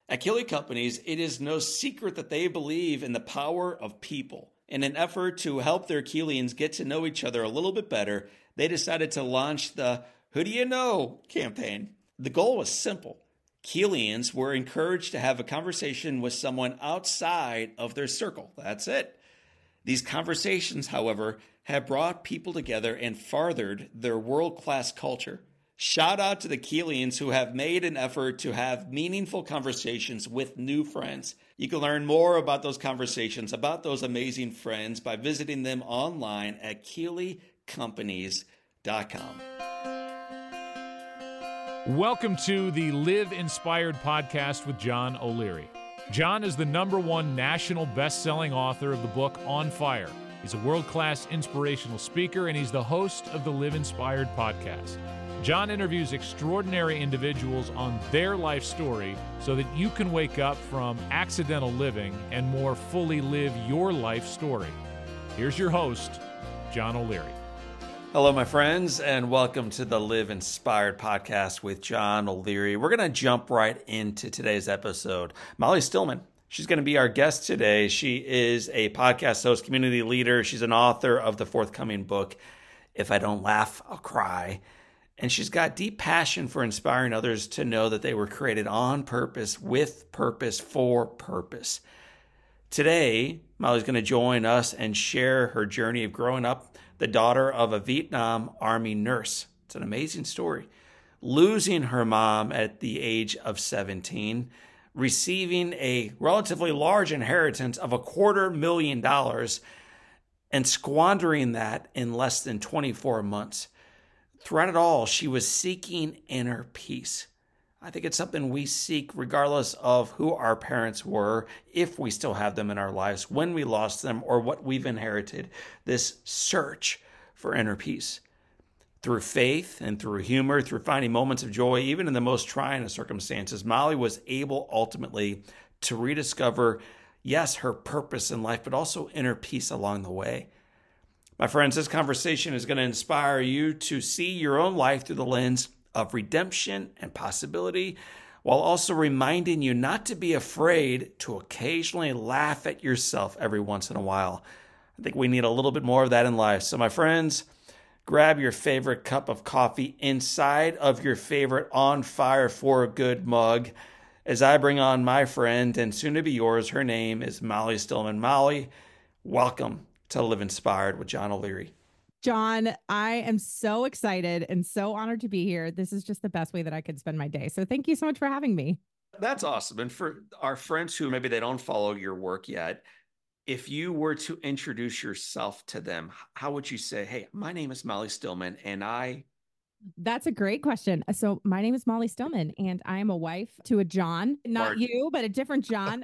At Keeley Companies, it is no secret that they believe in the power of people. In an effort to help their Keelians get to know each other a little bit better, they decided to launch the Who Do You Know campaign. The goal was simple. Keelians were encouraged to have a conversation with someone outside of their circle. That's it. These conversations, however, have brought people together and furthered their world-class culture. Shout out to the Keelians who have made an effort to have meaningful conversations with new friends. You can learn more about those conversations, about those amazing friends, by visiting them online at KeeleyCompanies.com. Welcome to the Live Inspired podcast with John O'Leary. John is the #1 national best-selling author of the book On Fire. He's a world-class inspirational speaker, and he's the host of the Live Inspired podcast. John interviews extraordinary individuals on their life story so that you can wake up from accidental living and more fully live your life story. Here's your host, John O'Leary. Hello, my friends, and welcome to the Live Inspired podcast with John O'Leary. We're going to jump right into today's episode. Molly Stillman, she's going to be our guest today. She is a podcast host, community leader. She's an author of the forthcoming book, If I Don't Laugh, I'll Cry. And she's got deep passion for inspiring others to know that they were created on purpose, with purpose, for purpose. Today, Molly's going to join us and share her journey of growing up the daughter of a Vietnam Army nurse. It's an amazing story. Losing her mom at the age of 17, receiving a relatively large inheritance of $250,000 and squandering that in less than 24 months. Throughout it all, she was seeking inner peace. I think it's something we seek regardless of who our parents were, if we still have them in our lives, when we lost them, or what we've inherited, this search for inner peace. Through faith and through humor, through finding moments of joy, even in the most trying of circumstances, Molly was able ultimately to rediscover, yes, her purpose in life, but also inner peace along the way. My friends, this conversation is going to inspire you to see your own life through the lens of redemption and possibility, while also reminding you not to be afraid to occasionally laugh at yourself every once in a while. I think we need a little bit more of that in life. So my friends, grab your favorite cup of coffee inside of your favorite On Fire for Good mug as I bring on my friend and soon to be yours. Her name is Molly Stillman. Molly, welcome to Live Inspired with John O'Leary. John, I am so excited and so honored to be here. This is just the best way that I could spend my day. So thank you so much for having me. That's awesome. And for our friends who maybe they don't follow your work yet, if you were to introduce yourself to them, how would you say, hey, my name is Molly Stillman and I... That's a great question. So my name is Molly Stillman and I am a wife to a John, not you, but a different John.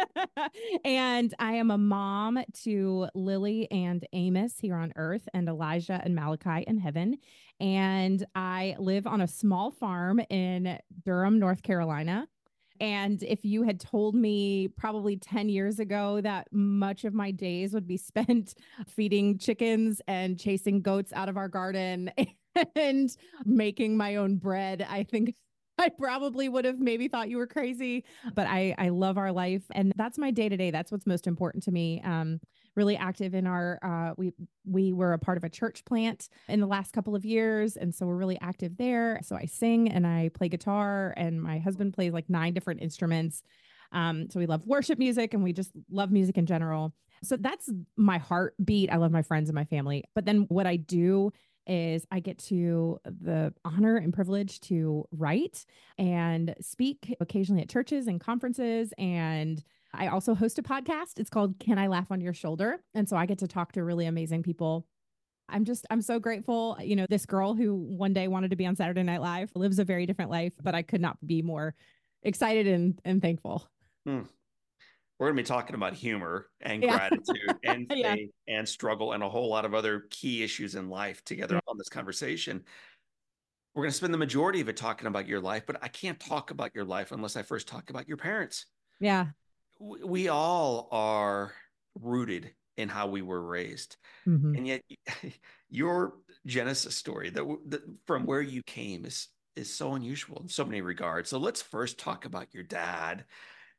And I am a mom to Lily and Amos here on earth and Elijah and Malachi in heaven. And I live on a small farm in Durham, North Carolina. And if you had told me probably 10 years ago that much of my days would be spent feeding chickens and chasing goats out of our garden and making my own bread, I think I probably would have maybe thought you were crazy, but I love our life. And that's my day to day. That's what's most important to me. Really active in our, we were a part of a church plant in the last couple of years. And so we're really active there. So I sing and I play guitar and my husband plays like 9 different instruments. So we love worship music and we just love music in general. So that's my heartbeat. I love my friends and my family. But then what I do is I get to the honor and privilege to write and speak occasionally at churches and conferences. And I also host a podcast. It's called Can I Laugh on Your Shoulder? And so I get to talk to really amazing people. I'm so grateful. You know, this girl who one day wanted to be on Saturday Night Live lives a very different life, but I could not be more excited and thankful. We're going to be talking about humor and gratitude and faith and struggle and a whole lot of other key issues in life together on this conversation. We're going to spend the majority of it talking about your life, but I can't talk about your life unless I first talk about your parents. Yeah. We all are rooted in how we were raised. Mm-hmm. And yet your Genesis story that from where you came is so unusual in so many regards. So let's first talk about your dad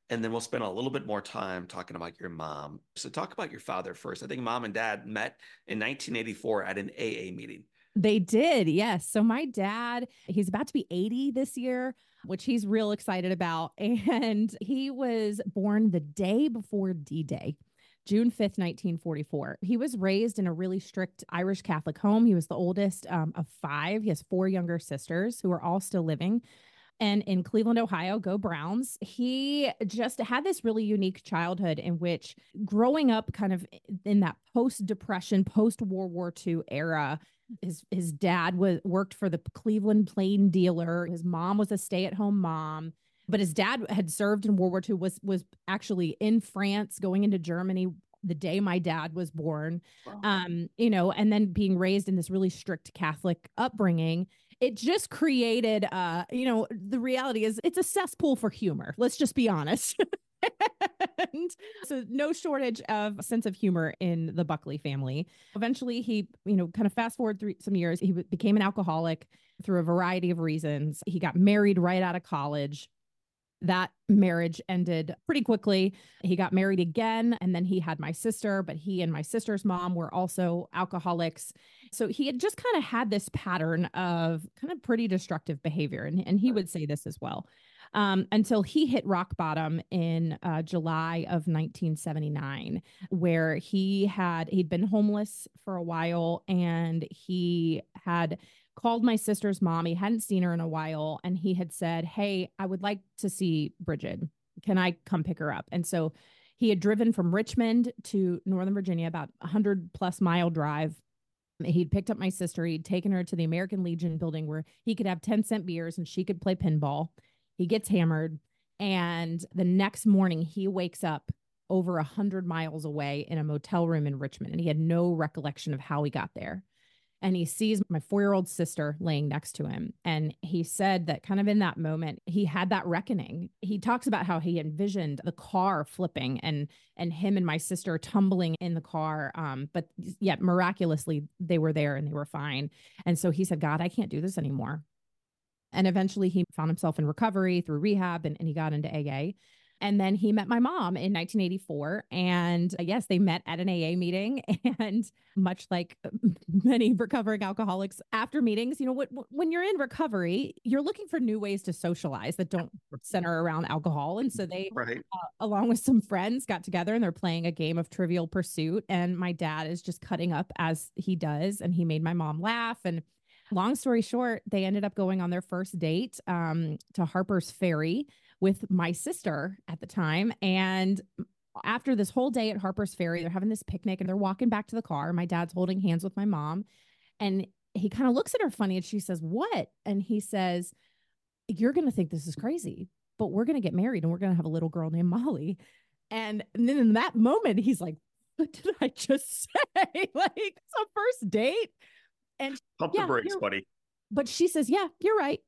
and then we'll spend a little bit more time talking about your mom. So talk about your father first. I think mom and dad met in 1984 at an AA meeting. They did, yes. So my dad, he's about to be 80 this year, which he's real excited about. And he was born the day before D-Day, June 5th, 1944. He was raised in a really strict Irish Catholic home. He was the oldest of five. He has four younger sisters who are all still living. And in Cleveland, Ohio, go Browns. He just had this really unique childhood in which, growing up kind of in that post-Depression, post-World War II era, his dad worked for the Cleveland Plain Dealer. His mom was a stay-at-home mom, but his dad had served in World War II, was actually in France, going into Germany the day my dad was born. Wow. And then being raised in this really strict Catholic upbringing. It just created, the reality is it's a cesspool for humor. Let's just be honest. And so no shortage of sense of humor in the Buckley family. Eventually he, kind of fast forward through some years, he became an alcoholic through a variety of reasons. He got married right out of college. That marriage ended pretty quickly. He got married again, and then he had my sister, but he and my sister's mom were also alcoholics. So he had just kind of had this pattern of kind of pretty destructive behavior. And he would say this as well, until he hit rock bottom in July of 1979, where he'd been homeless for a while, and he had called my sister's mom. He hadn't seen her in a while. And he had said, "Hey, I would like to see Bridget. Can I come pick her up?" And so he had driven from Richmond to Northern Virginia, about 100+ mile drive. He'd picked up my sister. He'd taken her to the American Legion building where he could have 10-cent beers and she could play pinball. He gets hammered. And the next morning he wakes up over 100 miles away in a motel room in Richmond. And he had no recollection of how he got there. And he sees my 4-year-old sister laying next to him. And he said that kind of in that moment, he had that reckoning. He talks about how he envisioned the car flipping and him and my sister tumbling in the car. But yet miraculously, they were there and they were fine. And so he said, "God, I can't do this anymore." And eventually he found himself in recovery through rehab, and he got into AA. And then he met my mom in 1984. And yes, they met at an AA meeting. And much like many recovering alcoholics, after meetings, when you're in recovery, you're looking for new ways to socialize that don't center around alcohol. And so they, Right. Along with some friends, got together and they're playing a game of Trivial Pursuit. And my dad is just cutting up as he does. And he made my mom laugh. And long story short, they ended up going on their first date to Harper's Ferry with my sister at the time. And after this whole day at Harper's Ferry, they're having this picnic and they're walking back to the car. My dad's holding hands with my mom. And he kind of looks at her funny and she says, "What?" And he says, "You're going to think this is crazy, but we're going to get married and we're going to have a little girl named Molly." And then in that moment, he's like, "What did I just say?" Like, it's a first date. And Pump the brakes, buddy. But she says, "Yeah, you're right."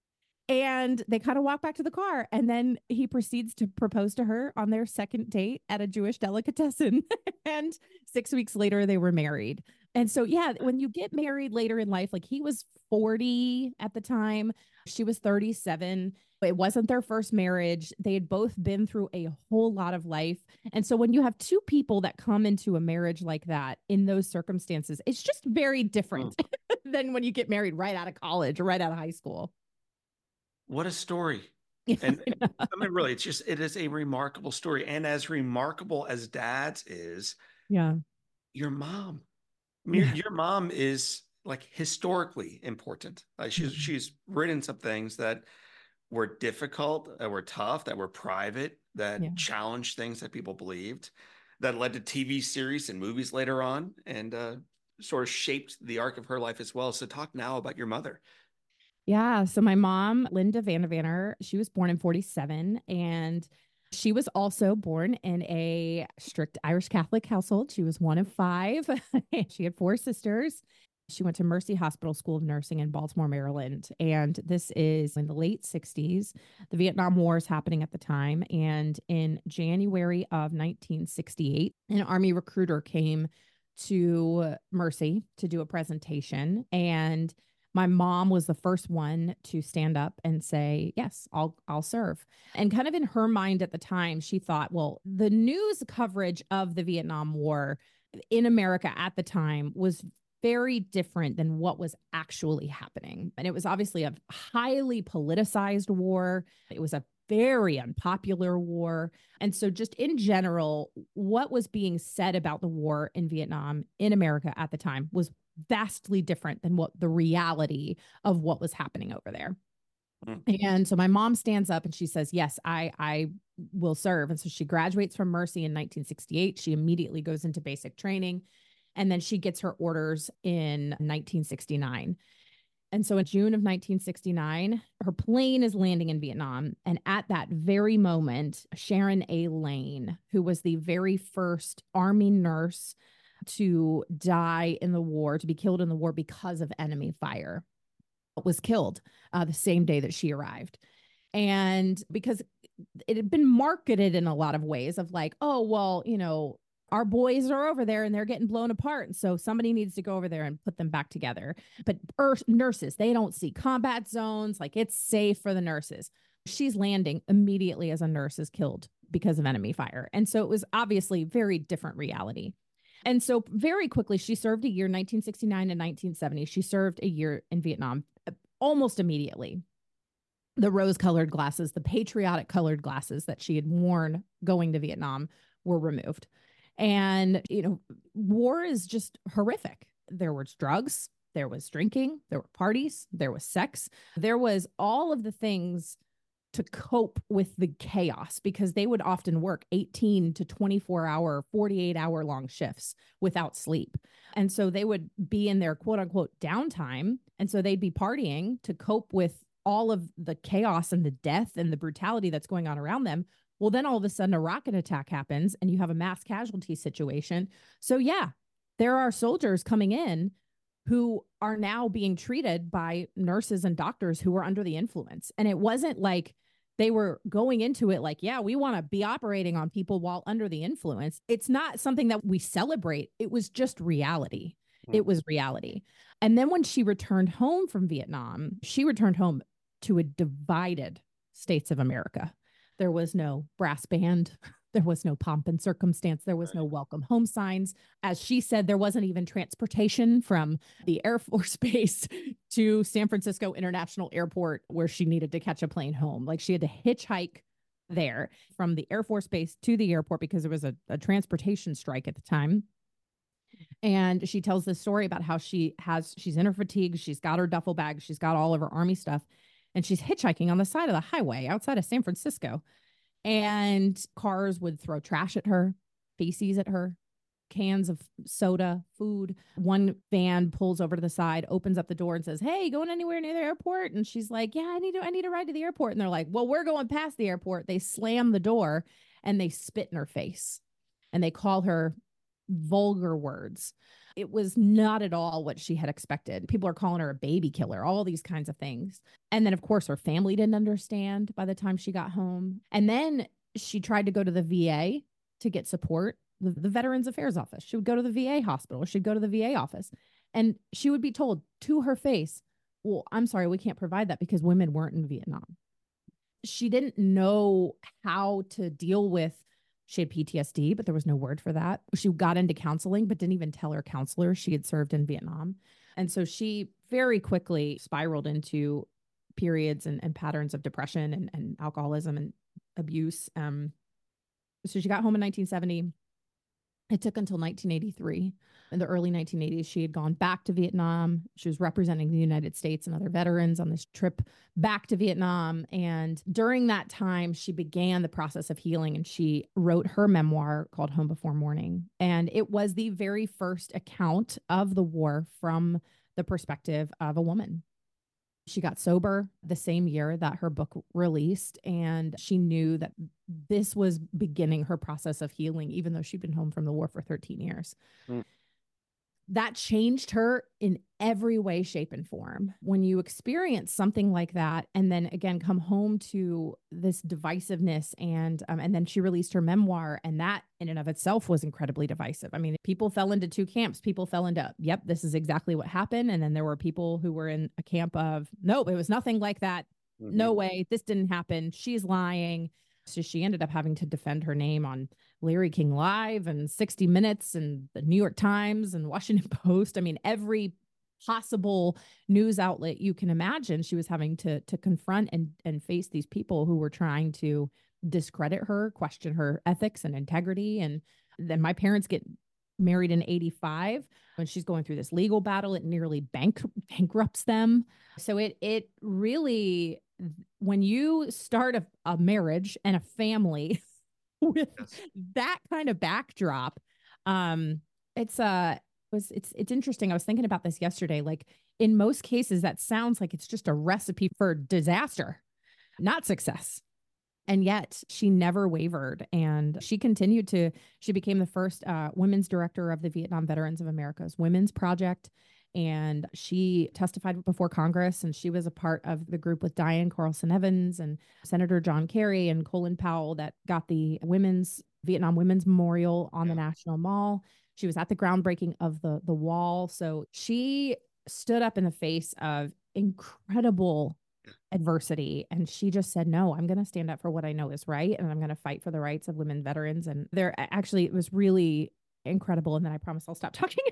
And they kind of walk back to the car. And then he proceeds to propose to her on their second date at a Jewish delicatessen. And 6 weeks later, they were married. And so, yeah, when you get married later in life, like he was 40 at the time, she was 37. It wasn't their first marriage. They had both been through a whole lot of life. And so when you have two people that come into a marriage like that in those circumstances, it's just very different than when you get married right out of college or right out of high school. What a story. And I mean, really, it is a remarkable story. And as remarkable as Dad's is, yeah, your mom, I mean, your mom is like historically important. She's written some things that were difficult, that were tough, that were private, that challenged things that people believed, that led to TV series and movies later on, and sort of shaped the arc of her life as well. So talk now about your mother. Yeah. So my mom, Linda Vandevanner, she was born in 47, and she was also born in a strict Irish Catholic household. She was one of five. She had four sisters. She went to Mercy Hospital School of Nursing in Baltimore, Maryland. And this is in the late 60s. The Vietnam War is happening at the time. And in January of 1968, an Army recruiter came to Mercy to do a presentation. And My mom was the first one to stand up and say, yes, I'll serve. And kind of in her mind at the time, she thought, well, the news coverage of the Vietnam War in America at the time was very different than what was actually happening. And it was obviously a highly politicized war. It was a very unpopular war. And so, just in general, what was being said about the war in Vietnam in America at the time was vastly different than what the reality of what was happening over there. And so my mom stands up and she says, yes, I will serve. And so she graduates from Mercy in 1968. She immediately goes into basic training. And then she gets her orders in 1969. And so in June of 1969, her plane is landing in Vietnam. And at that very moment, Sharon A. Lane, who was the very first Army nurse to die in the war, to be killed in the war because of enemy fire, was killed the same day that she arrived. And because it had been marketed in a lot of ways of like, oh, well, our boys are over there and they're getting blown apart. And so somebody needs to go over there and put them back together. But nurses, they don't see combat zones. Like, it's safe for the nurses. She's landing immediately as a nurse is killed because of enemy fire. And so it was obviously very different reality. And so very quickly, she served a year, 1969 to 1970. She served a year in Vietnam almost immediately. The rose-colored glasses, the patriotic-colored glasses that she had worn going to Vietnam were removed. And, war is just horrific. There was drugs, there was drinking, there were parties, there was sex, there was all of the things to cope with the chaos, because they would often work 18 to 24-hour, 48-hour long shifts without sleep. And so they would be in their quote unquote downtime. And so they'd be partying to cope with all of the chaos and the death and the brutality that's going on around them. Well, then all of a sudden a rocket attack happens and you have a mass casualty situation. So yeah, there are soldiers coming in who are now being treated by nurses and doctors who were under the influence. And it wasn't like they were going into it like, yeah, we want to be operating on people while under the influence. It's not something that we celebrate. It was just reality. It was reality. And then when she returned home from Vietnam, she returned home to a divided States of America. There was no brass band. There was no pomp and circumstance. There was no welcome home signs. As she said, there wasn't even transportation from the Air Force Base to San Francisco International Airport where she needed to catch a plane home. Like, she had to hitchhike there from the Air Force Base to the airport because there was a transportation strike at the time. And she tells this story about how she's in her fatigue. She's got her duffel bag. She's got all of her Army stuff. And she's hitchhiking on the side of the highway outside of San Francisco. And cars would throw trash at her, feces at her, cans of soda, food. One van pulls over to the side, opens up the door and says, hey, going anywhere near the airport? And she's like, yeah, I need to ride to the airport. And they're like, well, we're going past the airport. They slam the door and they spit in her face and they call her vulgar words. It was not at all what she had expected. People are calling her a baby killer, all these kinds of things. And then, of course, her family didn't understand by the time she got home. And then she tried to go to the VA to get support, the Veterans Affairs Office. She would go to the VA hospital. She'd go to the VA office. And she would be told to her face, well, I'm sorry, we can't provide that because women weren't in Vietnam. She didn't know how to deal with. She had PTSD, but there was no word for that. She got into counseling, but didn't even tell her counselor she had served in Vietnam. And so she very quickly spiraled into periods and patterns of depression and alcoholism and abuse. So she got home in 1970. It took until 1983. In the early 1980s, she had gone back to Vietnam. She was representing the United States and other veterans on this trip back to Vietnam. And during that time, she began the process of healing, and she wrote her memoir called Home Before Morning. And it was the very first account of the war from the perspective of a woman. She got sober the same year that her book released, and she knew that this was beginning her process of healing, even though she'd been home from the war for 13 years. that changed her in every way, shape, and form. When you experience something like that, and then again come home to this divisiveness, and then she released her memoir, and that in and of itself was incredibly divisive. I mean, people fell into two camps. People fell into, yep, this is exactly what happened, and then there were people who were in a camp of, nope, it was nothing like that. No way, this didn't happen. She's lying. So she ended up having to defend her name on Larry King Live and 60 Minutes and the New York Times and Washington Post. I mean, every possible news outlet you can imagine, she was having to confront and face these people who were trying to discredit her, question her ethics and integrity. And then my parents get married in 85 when she's going through this legal battle. It nearly bankrupts them. So it really, when you start a marriage and a family with that kind of backdrop, it's interesting. I was thinking about this yesterday. Like, in most cases, that sounds like it's just a recipe for disaster, not success. And yet she never wavered, and she became the first women's director of the Vietnam Veterans of America's Women's Project. And she testified before Congress, and she was a part of the group with Diane Carlson Evans and Senator John Kerry and Colin Powell that got the Vietnam Women's Memorial on the National Mall. She was at the groundbreaking of the wall. So she stood up in the face of incredible adversity, and she just said, no, I'm going to stand up for what I know is right, and I'm going to fight for the rights of women veterans. And it was really incredible. And then I promise I'll stop talking.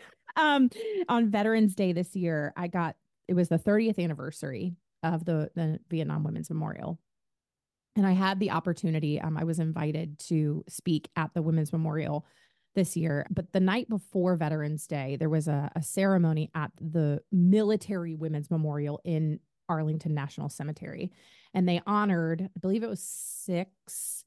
On Veterans Day this year, it was the 30th anniversary of the Vietnam Women's Memorial. And I had the opportunity, I was invited to speak at the Women's Memorial this year. But the night before Veterans Day, there was a ceremony at the Military Women's Memorial in Arlington National Cemetery. And they honored, I believe it was 6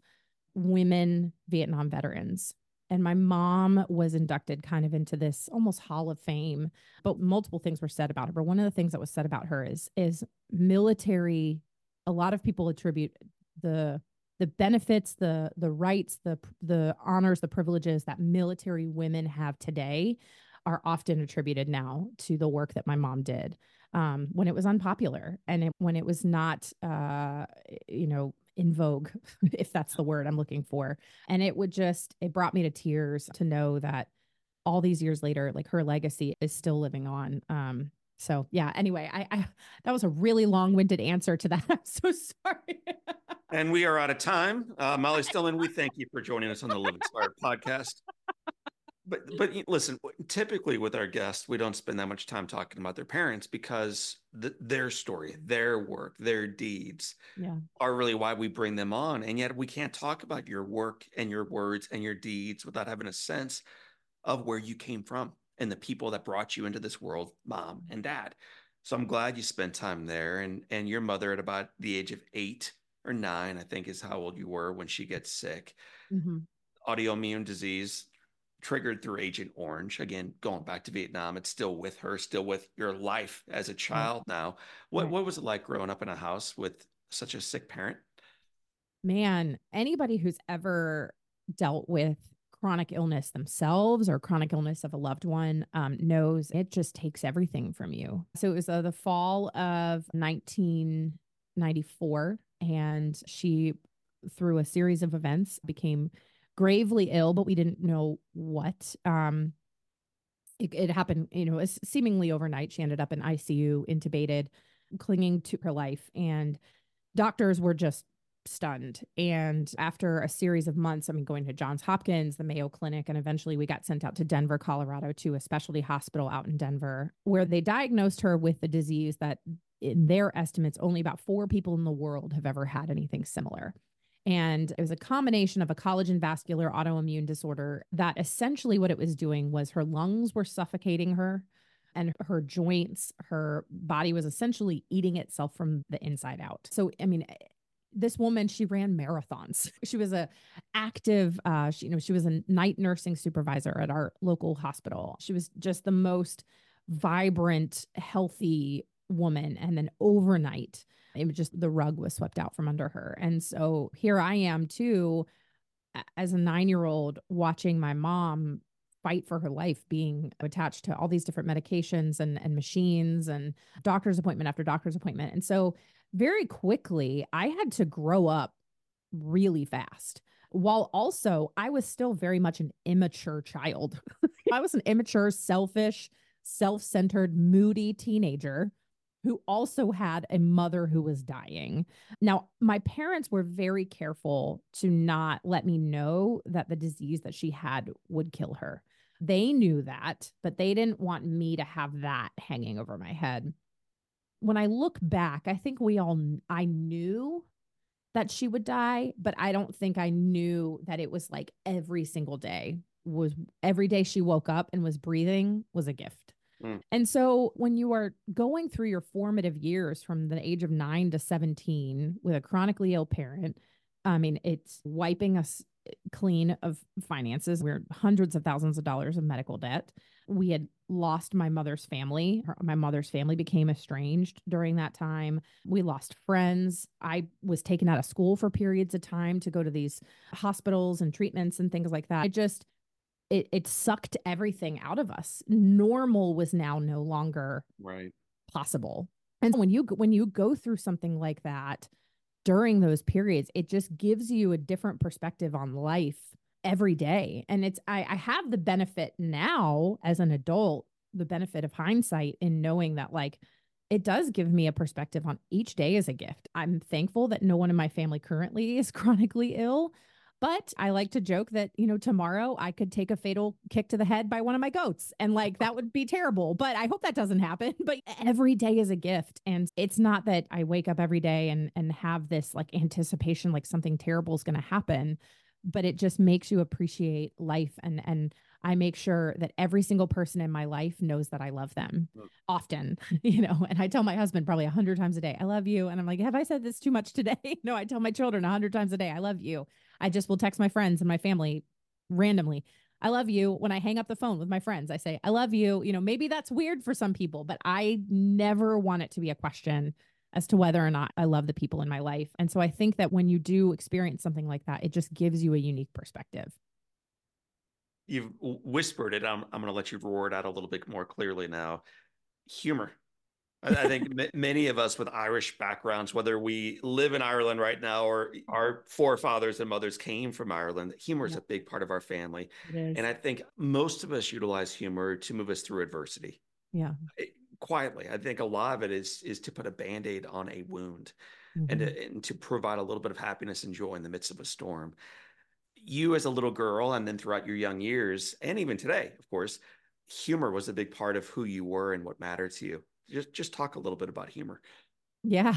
women Vietnam veterans. And my mom was inducted kind of into this almost Hall of Fame, but multiple things were said about her. But one of the things that was said about her is military. A lot of people attribute the benefits, the rights, the honors, the privileges that military women have today are often attributed now to the work that my mom did when it was unpopular, and when it was not, in vogue, if that's the word I'm looking for. And it brought me to tears to know that all these years later, like, her legacy is still living on. So yeah, anyway, I that was a really long-winded answer to that. I'm so sorry. And we are out of time. Molly Stillman, we thank you for joining us on the Live Inspired podcast. But listen, typically with our guests, we don't spend that much time talking about their parents, because their story, their work, their deeds are really why we bring them on. And yet we can't talk about your work and your words and your deeds without having a sense of where you came from and the people that brought you into this world, mom and dad. So I'm glad you spent time there. And your mother, at about the age of 8 or 9, I think is how old you were when she gets sick. Mm-hmm. Autoimmune disease triggered through Agent Orange. Again, going back to Vietnam, it's still with her, still with your life as a child now. What was it like growing up in a house with such a sick parent? Man, anybody who's ever dealt with chronic illness themselves or chronic illness of a loved one knows it just takes everything from you. So it was the fall of 1994, and she, through a series of events, became gravely ill, but we didn't know what. It happened, seemingly overnight. She ended up in ICU, intubated, clinging to her life, and doctors were just stunned. And after a series of months, going to Johns Hopkins, the Mayo Clinic, and eventually we got sent out to Denver, Colorado, to a specialty hospital out in Denver, where they diagnosed her with the disease that, in their estimates, only about 4 people in the world have ever had anything similar. And it was a combination of a collagen vascular autoimmune disorder that essentially what it was doing was her lungs were suffocating her, and her joints, her body was essentially eating itself from the inside out. So, this woman, she ran marathons. She was a active, she was a night nursing supervisor at our local hospital. She was just the most vibrant, healthy woman. And then overnight, it was just, the rug was swept out from under her. And so here I am too, as a 9-year-old, watching my mom fight for her life, being attached to all these different medications and machines and doctor's appointment after doctor's appointment. And so very quickly, I had to grow up really fast, while also I was still very much an immature child. I was an immature, selfish, self-centered, moody teenager who also had a mother who was dying. Now, my parents were very careful to not let me know that the disease that she had would kill her. They knew that, but they didn't want me to have that hanging over my head. When I look back, I think I knew that she would die, but I don't think I knew that it was like every single day every day she woke up and was breathing was a gift. And so when you are going through your formative years from the age of 9 to 17 with a chronically ill parent, I mean, it's wiping us clean of finances. We're hundreds of thousands of dollars of medical debt. We had lost my mother's family. My mother's family became estranged during that time. We lost friends. I was taken out of school for periods of time to go to these hospitals and treatments and things like that. It sucked everything out of us. Normal was now no longer possible. And when you go through something like that during those periods, it just gives you a different perspective on life every day. And I have the benefit now as an adult, the benefit of hindsight in knowing that like it does give me a perspective on each day as a gift. I'm thankful that no one in my family currently is chronically ill. But I like to joke that, tomorrow I could take a fatal kick to the head by one of my goats. And like, that would be terrible. But I hope that doesn't happen. But every day is a gift. And it's not that I wake up every day and have this like anticipation, like something terrible is going to happen. But it just makes you appreciate life. And I make sure that every single person in my life knows that I love them often, and I tell my husband probably 100 times a day, I love you. And I'm like, have I said this too much today? No, I tell my children 100 times a day, I love you. I just will text my friends and my family randomly, I love you. When I hang up the phone with my friends, I say, I love you. Maybe that's weird for some people, but I never want it to be a question as to whether or not I love the people in my life. And so I think that when you do experience something like that, it just gives you a unique perspective. You've whispered it. I'm going to let you roar it out a little bit more clearly now. Humor. I think many of us with Irish backgrounds, whether we live in Ireland right now or our forefathers and mothers came from Ireland, humor is a big part of our family. And I think most of us utilize humor to move us through adversity. Yeah. Quietly. I think a lot of it is to put a Band-Aid on a wound and to provide a little bit of happiness and joy in the midst of a storm. You as a little girl, and then throughout your young years, and even today, of course, humor was a big part of who you were and what mattered to you. Just talk a little bit about humor. Yeah.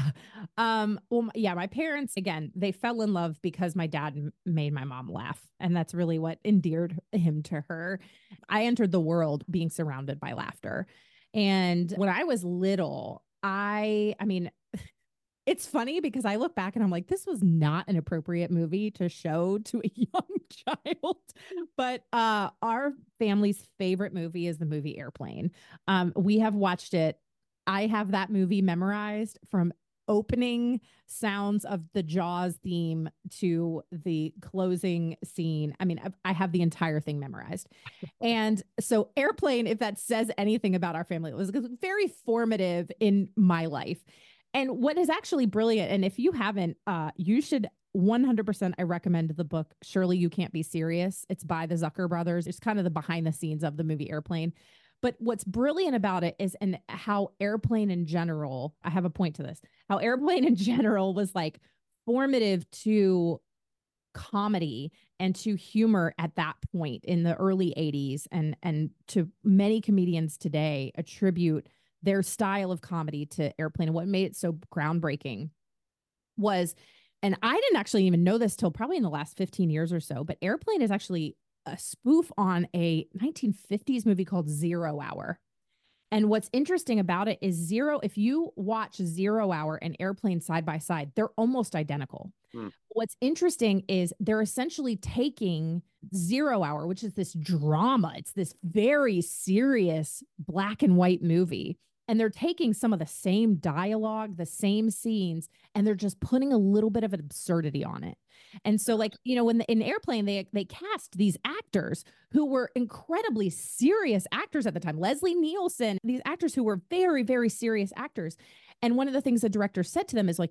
My parents, again, they fell in love because my dad made my mom laugh. And that's really what endeared him to her. I entered the world being surrounded by laughter. And when I was little, I mean, it's funny because I look back and I'm like, this was not an appropriate movie to show to a young child. But our family's favorite movie is the movie Airplane. We have watched it. I have that movie memorized from opening sounds of the Jaws theme to the closing scene. I mean, I have the entire thing memorized. And so Airplane, if that says anything about our family, it was very formative in my life. And what is actually brilliant, and if you haven't, you should 100%, I recommend the book, Surely You Can't Be Serious. It's by the Zucker brothers. It's kind of the behind the scenes of the movie Airplane. But what's brilliant about it is and how Airplane in general, I have a point to this, how Airplane in general was like formative to comedy and to humor at that point in the early 80s. And to many comedians today attribute their style of comedy to Airplane. And what made it so groundbreaking was, and I didn't actually even know this till probably in the last 15 years or so, but Airplane is actually a spoof on a 1950s movie called 0 Hour. And what's interesting about it is if you watch 0 Hour and Airplane side by side, they're almost identical. What's interesting is they're essentially taking 0 Hour, which is this drama. It's this very serious black and white movie. And they're taking some of the same dialogue, the same scenes, and they're just putting a little bit of an absurdity on it. And so, like, when in Airplane, they cast these actors who were incredibly serious actors at the time. Leslie Nielsen, these actors who were very, very serious actors. And one of the things the director said to them is like,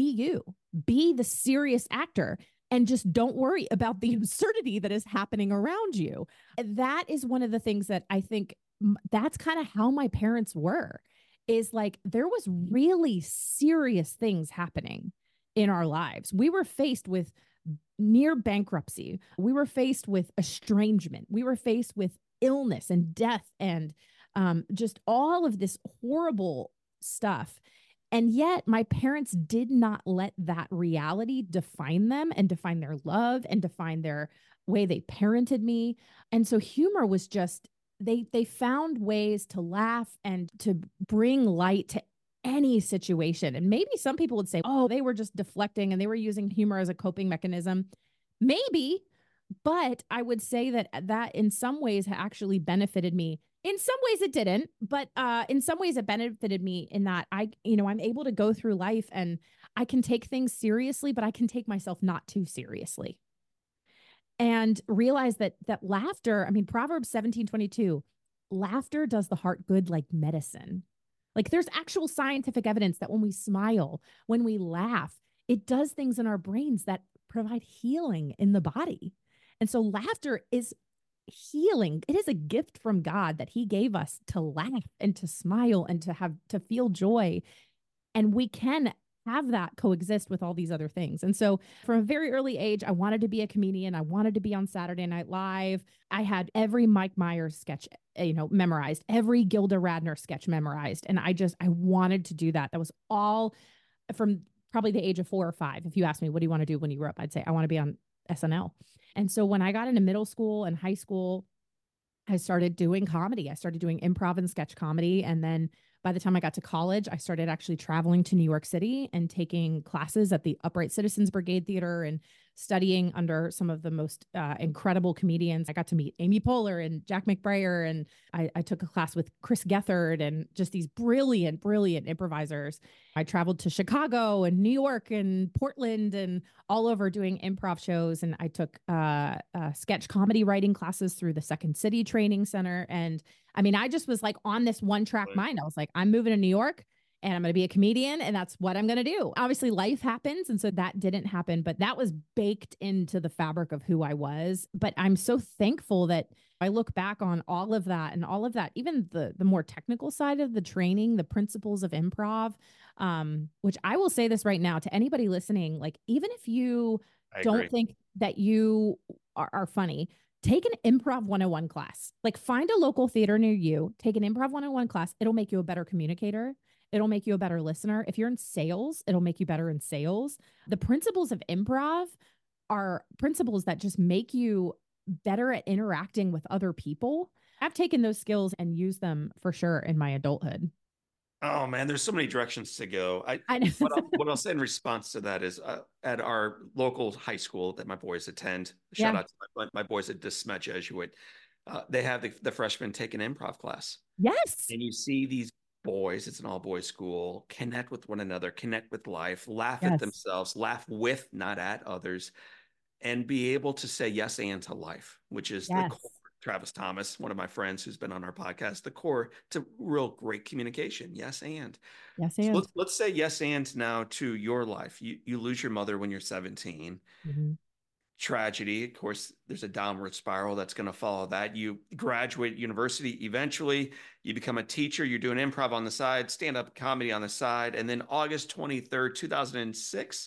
be the serious actor and just don't worry about the absurdity that is happening around you. That is one of the things that I think that's kind of how my parents were, is like there was really serious things happening in our lives. We were faced with near bankruptcy. We were faced with estrangement. We were faced with illness and death and just all of this horrible stuff. And yet my parents did not let that reality define them and define their love and define their way they parented me. And so humor was just, they found ways to laugh and to bring light to any situation. And maybe some people would say, oh, they were just deflecting and they were using humor as a coping mechanism. Maybe, but I would say that in some ways actually benefited me. In some ways it didn't, but in some ways it benefited me in that I'm able to go through life and I can take things seriously, but I can take myself not too seriously. And realize that laughter, I mean, Proverbs 17:22, laughter does the heart good like medicine. Like there's actual scientific evidence that when we smile, when we laugh, it does things in our brains that provide healing in the body. And so laughter is healing. It is a gift from God that he gave us to laugh and to smile and to feel joy. And we can have that coexist with all these other things. And so from a very early age, I wanted to be a comedian. I wanted to be on Saturday Night Live. I had every Mike Myers sketch, memorized, every Gilda Radner sketch memorized. And I wanted to do that. That was all from probably the age of 4 or 5. If you ask me, what do you want to do when you grow up? I'd say, I want to be on SNL. And so when I got into middle school and high school, I started doing comedy. I started doing improv and sketch comedy. And then by the time I got to college, I started actually traveling to New York City and taking classes at the Upright Citizens Brigade Theater and studying under some of the most incredible comedians. I got to meet Amy Poehler and Jack McBrayer, and I took a class with Chris Gethard and just these brilliant, brilliant improvisers. I traveled to Chicago and New York and Portland and all over doing improv shows. And I took sketch comedy writing classes through the Second City Training Center. And I mean, I just was like on this one track mind. I was like, I'm moving to New York and I'm going to be a comedian and that's what I'm going to do. Obviously life happens. And so that didn't happen, but that was baked into the fabric of who I was. But I'm so thankful that I look back on all of that, even the more technical side of the training, the principles of improv, which I will say this right now to anybody listening, like, even if you don't think that you are funny, take an improv 101 class. Like, find a local theater near you, take an improv 101 class. It'll make you a better communicator. It'll make you a better listener. If you're in sales, it'll make you better in sales. The principles of improv are principles that just make you better at interacting with other people. I've taken those skills and used them for sure in my adulthood. Oh man, there's so many directions to go. I know. What I'll say in response to that is at our local high school that my boys attend, shout out to my boys at De Smet Jesuit, they have the freshmen take an improv class. Yes. And you see these boys, it's an all boys school, connect with one another, connect with life, laugh at themselves, laugh with, not at others, and be able to say yes and to life, which is the core. Travis Thomas, one of my friends who's been on our podcast, the core to real great communication. Yes and. Yes and. So let's say yes and now to your life. You lose your mother when you're 17. Mm-hmm. Tragedy, of course, there's a downward spiral that's going to follow that. You graduate university eventually. You become a teacher. You're doing improv on the side, stand-up comedy on the side. And then August 23rd, 2006,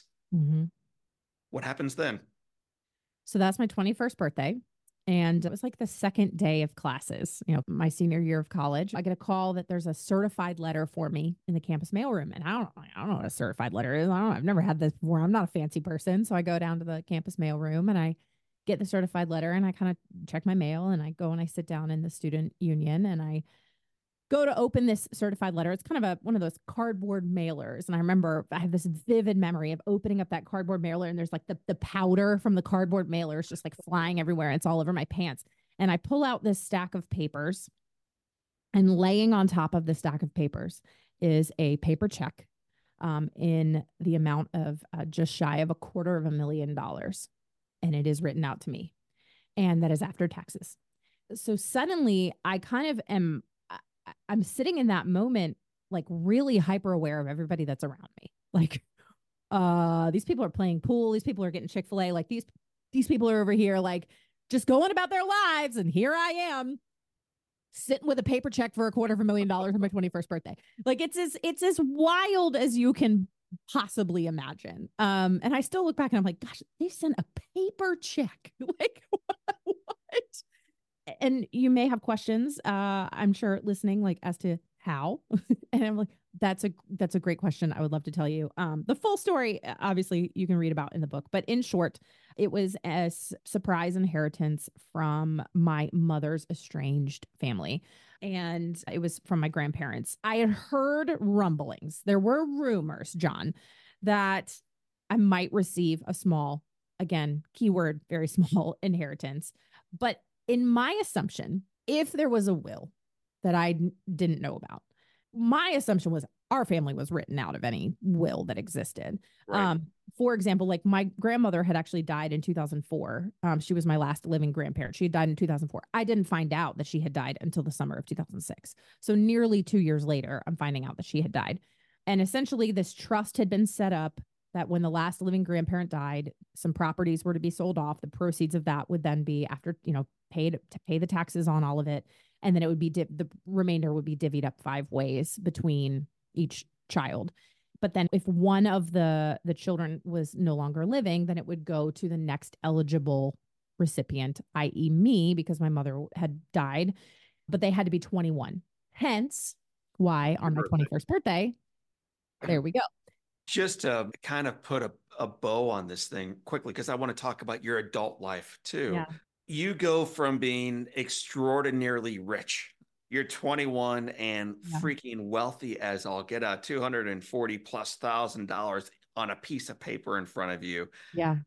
what happens then? So that's my 21st birthday. And it was like the second day of classes, my senior year of college. I get a call that there's a certified letter for me in the campus mailroom. And I don't know what a certified letter is. I've never had this before. I'm not a fancy person. So I go down to the campus mailroom and I get the certified letter and I kind of check my mail and I go and I sit down in the student union and I go to open this certified letter. It's kind of one of those cardboard mailers. And I remember I have this vivid memory of opening up that cardboard mailer and there's like the powder from the cardboard mailer is just like flying everywhere. It's all over my pants. And I pull out this stack of papers And laying on top of the stack of papers is a paper check in the amount of just shy of $250,000. And it is written out to me. And that is after taxes. So suddenly I kind of I'm sitting in that moment, like really hyper aware of everybody that's around me. Like, these people are playing pool. These people are getting Chick-fil-A. Like these people are over here, like just going about their lives. And here I am sitting with a paper check for $250,000 on my 21st birthday. Like it's as wild as you can possibly imagine. And I still look back and I'm like, gosh, they sent a paper check. Like what? And you may have questions, I'm sure, listening, like as to how. And I'm like, that's a great question. I would love to tell you the full story. Obviously, you can read about in the book, but in short, it was a surprise inheritance from my mother's estranged family. And it was from my grandparents. I had heard rumblings. There were rumors, John, that I might receive a small, again, keyword, very small inheritance. But in my assumption, if there was a will that I didn't know about, my assumption was our family was written out of any will that existed. Right. For example, like my grandmother had actually died in 2004. She was my last living grandparent. She had died in 2004. I didn't find out that she had died until the summer of 2006. So nearly 2 years later, I'm finding out that she had died. And essentially this trust had been set up that when the last living grandparent died, some properties were to be sold off. The proceeds of that would then be, after, paid to pay the taxes on all of it. And then it would be the remainder would be divvied up 5 ways between each child. But then if one of the children was no longer living, then it would go to the next eligible recipient, i.e. me, because my mother had died, but they had to be 21. Hence why on my 21st birthday, there we go. Just to kind of put a bow on this thing quickly, because I want to talk about your adult life too. Yeah. You go from being extraordinarily rich. You're 21 and freaking wealthy as all get out, $240,000+ on a piece of paper in front of you. Yeah.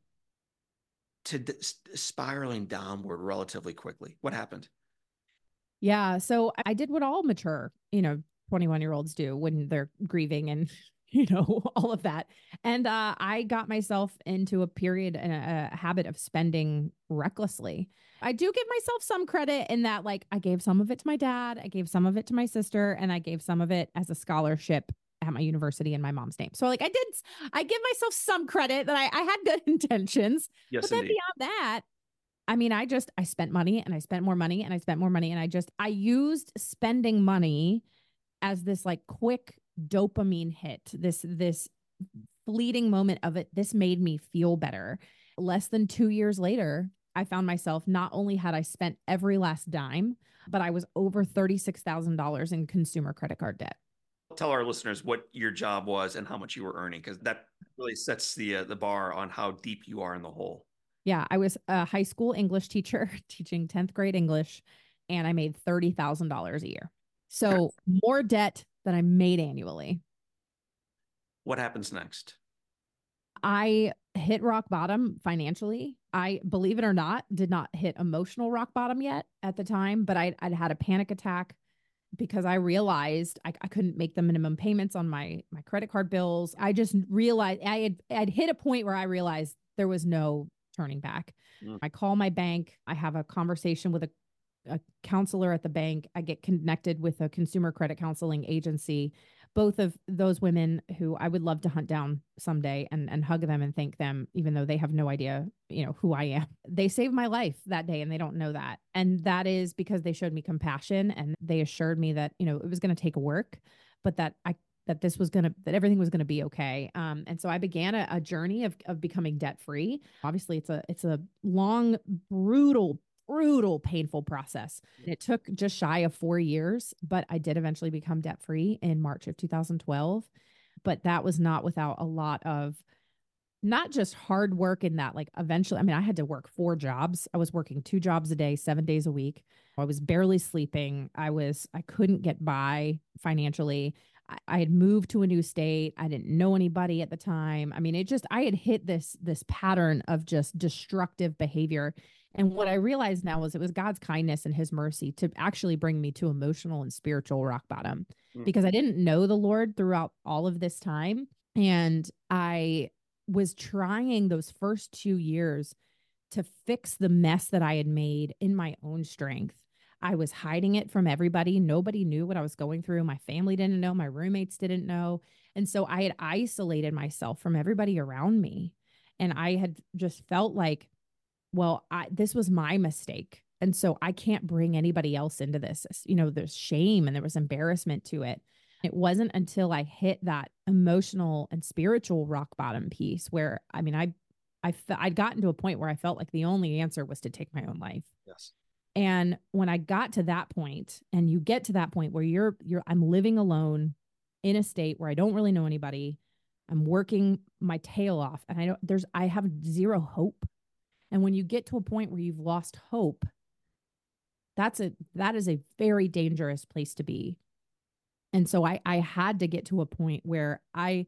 To spiraling downward relatively quickly. What happened? Yeah. So I did what all mature, 21-year-olds do when they're grieving and all of that. And I got myself into a period and a habit of spending recklessly. I do give myself some credit in that, like, I gave some of it to my dad, I gave some of it to my sister, and I gave some of it as a scholarship at my university in my mom's name. So like I give myself some credit that I had good intentions. Yes, but then indeed. beyond that, I mean, I spent money and I spent more money and I spent more money. And I used spending money as this like quick dopamine hit, this fleeting moment of it. This made me feel better. Less than 2 years later, I found myself, not only had I spent every last dime, but I was over $36,000 in consumer credit card debt. Tell our listeners what your job was and how much you were earning, because that really sets the bar on how deep you are in the hole. Yeah, I was a high school English teacher teaching 10th grade English, and I made $30,000 a year. So more debt than I made annually. What happens next? I hit rock bottom financially. I, believe it or not, did not hit emotional rock bottom yet at the time, but I'd had a panic attack because I realized I couldn't make the minimum payments on my credit card bills. I just realized I'd hit a point where I realized there was no turning back. I call my bank. I have a conversation with a counselor at the bank. I get connected with a consumer credit counseling agency. Both of those women who I would love to hunt down someday and hug them and thank them, even though they have no idea, who I am. They saved my life that day and they don't know that. And that is because they showed me compassion and they assured me that, it was going to take work, but that everything was going to be okay. And so I began a journey of becoming debt free. Obviously it's a long, brutal, painful process. It took just shy of 4 years, but I did eventually become debt free in March of 2012. But that was not without a lot of not just hard work in that, like eventually, I had to work 4 jobs. I was working 2 jobs a day, 7 days a week. I was barely sleeping. I couldn't get by financially. I had moved to a new state. I didn't know anybody at the time. I mean, I had hit this pattern of just destructive behavior. And what I realized now was it was God's kindness and his mercy to actually bring me to emotional and spiritual rock bottom, because I didn't know the Lord throughout all of this time. And I was trying those first 2 years to fix the mess that I had made in my own strength. I was hiding it from everybody. Nobody knew what I was going through. My family didn't know. My roommates didn't know. And so I had isolated myself from everybody around me. And I had just felt like, well, this was my mistake. And so I can't bring anybody else into this. There's shame and there was embarrassment to it. It wasn't until I hit that emotional and spiritual rock bottom piece where, I mean, I'd gotten to a point where I felt like the only answer was to take my own life. Yes. And when I got to that point, and you get to that point where I'm living alone in a state where I don't really know anybody, I'm working my tail off, and I have zero hope. And when you get to a point where you've lost hope, that is a very dangerous place to be. And so I had to get to a point where I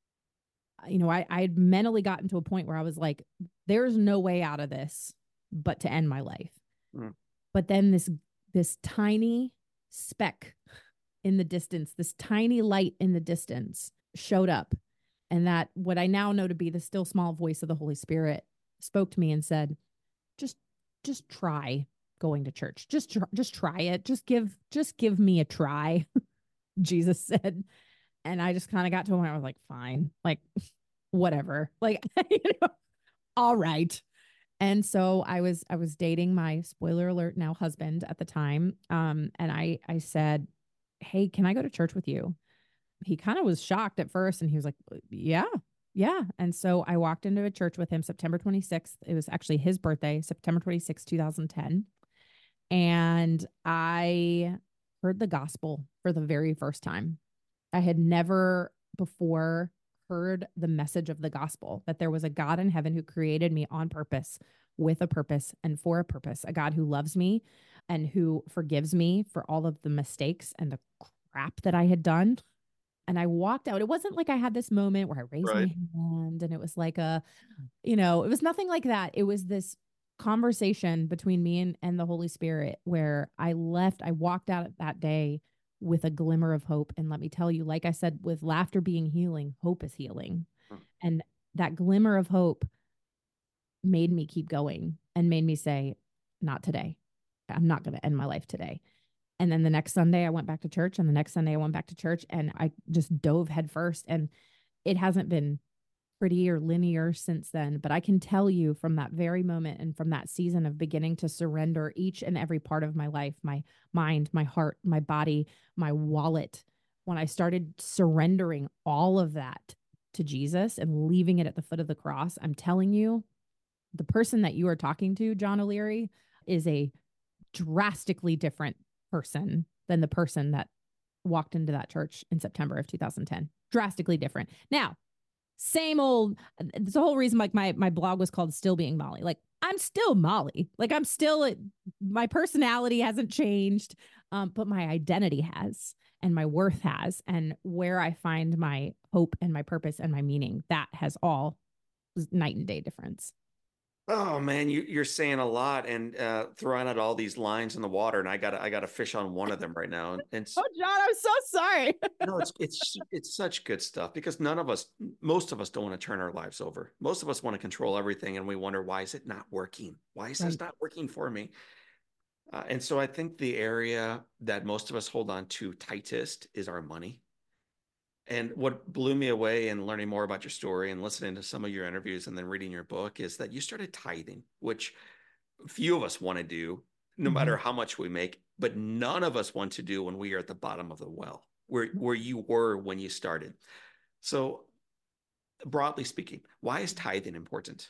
had mentally gotten to a point where I was like, there's no way out of this but to end my life. But then this tiny speck in the distance, this tiny light in the distance showed up. And that, what I now know to be the still small voice of the Holy Spirit, spoke to me and said, just try going to church. Just try it. Just give me a try. Jesus said. And I just kind of got to a point where I was like, fine, like whatever, like, all right. And so I was dating my, spoiler alert, now husband at the time. And I said, hey, can I go to church with you? He kind of was shocked at first. And he was like, yeah. And so I walked into a church with him September 26th. It was actually his birthday, September 26th, 2010. And I heard the gospel for the very first time. I had never before heard the message of the gospel, that there was a God in heaven who created me on purpose, with a purpose and for a purpose, a God who loves me and who forgives me for all of the mistakes and the crap that I had done. And I walked out. It wasn't like I had this moment where I raised my hand and it was like it was nothing like that. It was this conversation between me and the Holy Spirit where I walked out that day with a glimmer of hope. And let me tell you, like I said, with laughter being healing, hope is healing. And that glimmer of hope made me keep going and made me say, not today. I'm not going to end my life today. And then the next Sunday I went back to church, and the next Sunday I went back to church, and I just dove headfirst. And it hasn't been pretty or linear since then, but I can tell you from that very moment and from that season of beginning to surrender each and every part of my life, my mind, my heart, my body, my wallet, when I started surrendering all of that to Jesus and leaving it at the foot of the cross, I'm telling you, the person that you are talking to, John O'Leary, is a drastically different person than the person that walked into that church in September of 2010. Drastically different. Now, same old, it's the whole reason like my blog was called Still Being Molly. Like, I'm still Molly. Like, I'm still, my personality hasn't changed, but my identity has, and my worth has, and where I find my hope and my purpose and my meaning, that has all night and day difference. Oh man, you're saying a lot and throwing out all these lines in the water, and I got a fish on one of them right now. And oh, John, I'm so sorry. No, it's such good stuff, because most of us don't want to turn our lives over. Most of us want to control everything, and we wonder, why is it not working? Why is this not working for me? And so I think the area that most of us hold on to tightest is our money. And what blew me away in learning more about your story and listening to some of your interviews and then reading your book is that you started tithing, which few of us want to do, no matter how much we make, but none of us want to do when we are at the bottom of the well, where you were when you started. So broadly speaking, why is tithing important?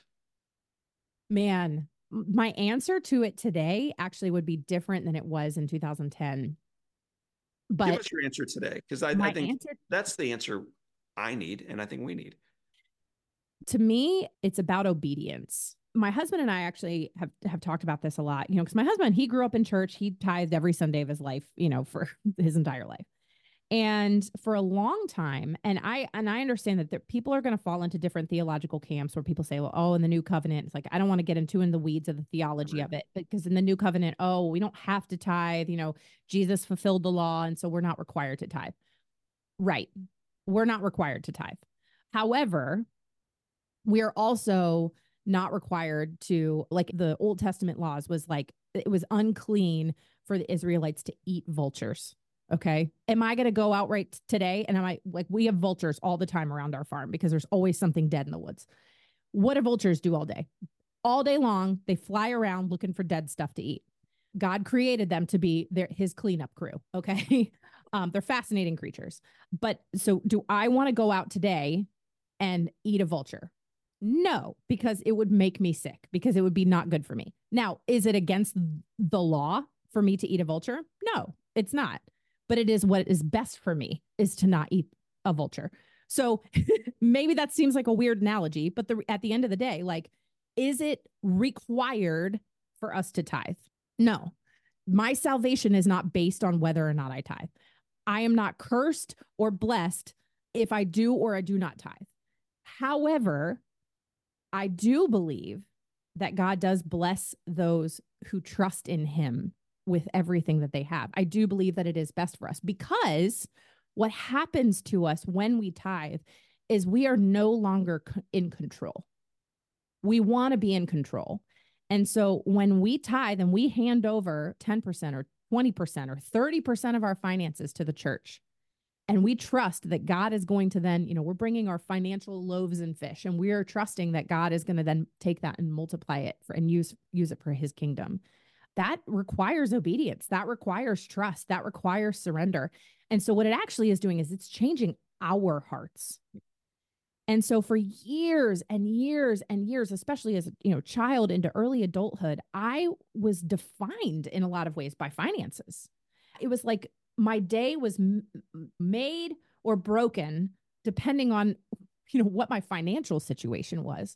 Man, my answer to it today actually would be different than it was in 2010. But give us your answer today, because I think that's the answer I need, and I think we need. To me, it's about obedience. My husband and I actually have talked about this a lot, because my husband, he grew up in church. He tithed every Sunday of his life, for his entire life. And for a long time, and I understand that people are going to fall into different theological camps where people say, well, oh, in the new covenant, it's like, I don't want to get into in the weeds of the theology of it, because in the new covenant, oh, we don't have to tithe, Jesus fulfilled the law, and so we're not required to tithe. Right. We're not required to tithe. However, we are also not required to, like the Old Testament laws was like, it was unclean for the Israelites to eat vultures. Okay. Am I going to go out right today? And am I like, we have vultures all the time around our farm because there's always something dead in the woods. What do vultures do all day? All day long, they fly around looking for dead stuff to eat. God created them to be his cleanup crew. Okay. They're fascinating creatures. But so do I want to go out today and eat a vulture? No, because it would make me sick, because it would be not good for me. Now, is it against the law for me to eat a vulture? No, it's not. But it is what is best for me, is to not eat a vulture. So maybe that seems like a weird analogy, but at the end of the day, like, is it required for us to tithe? No. My salvation is not based on whether or not I tithe. I am not cursed or blessed if I do or I do not tithe. However, I do believe that God does bless those who trust in him with everything that they have. I do believe that it is best for us, because what happens to us when we tithe is we are no longer in control. We want to be in control. And so when we tithe and we hand over 10% or 20% or 30% of our finances to the church, and we trust that God is going to then, we're bringing our financial loaves and fish, and we are trusting that God is going to then take that and multiply it and use it for his kingdom. That requires obedience. That requires trust. That requires surrender. And so what it actually is doing is it's changing our hearts. And so for years and years and years, especially as a child into early adulthood, I was defined in a lot of ways by finances. It was like my day was made or broken depending on what my financial situation was.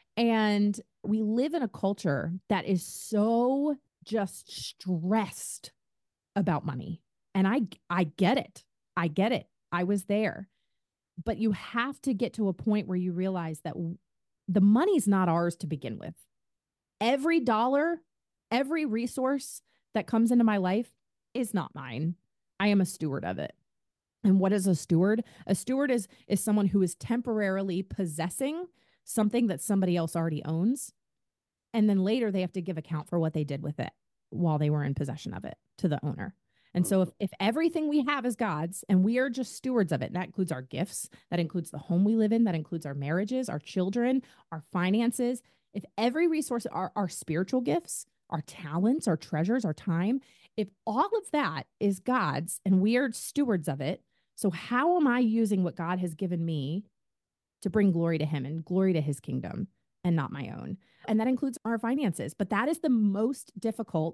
And we live in a culture that is so just stressed about money. And I get it. I get it. I was there. But you have to get to a point where you realize that the money's not ours to begin with. Every dollar, every resource that comes into my life is not mine. I am a steward of it. And what is a steward? A steward is someone who is temporarily possessing something that somebody else already owns. And then later they have to give account for what they did with it while they were in possession of it to the owner. And so if everything we have is God's and we are just stewards of it, and that includes our gifts, that includes the home we live in, that includes our marriages, our children, our finances, if every resource, our spiritual gifts, our talents, our treasures, our time, if all of that is God's and we are stewards of it, so how am I using what God has given me to bring glory to him and glory to his kingdom and not my own? And that includes our finances. But that is the most difficult